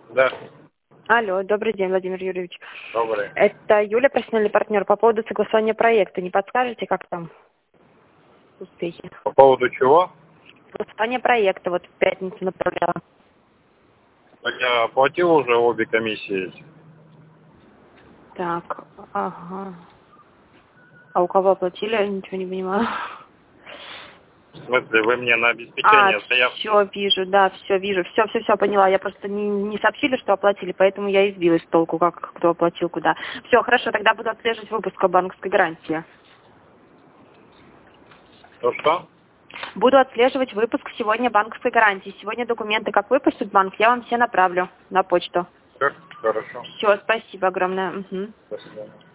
Да, Алло, добрый день, Владимир Юрьевич. добрый. Это Юля, профессиональный партнер. По поводу согласования проекта. Не подскажете, как там успехи? По поводу чего? Согласование проекта вот в пятницу направляла. Я оплатил уже обе комиссии. Так, ага. А у кого оплатили? Я ничего не понимаю. В смысле, вы мне на обеспечение заявки? Все вижу, да, все вижу. Все поняла. Я просто не сообщили, что оплатили, поэтому я и сбилась с толку, как кто оплатил куда. Все, хорошо, тогда буду отслеживать выпуск о банковской гарантии. Что? Буду отслеживать выпуск сегодня банковской гарантии. Сегодня документы, как выпустит банк, я вам все направлю на почту. Хорошо. Все, спасибо огромное. Угу. До свидания.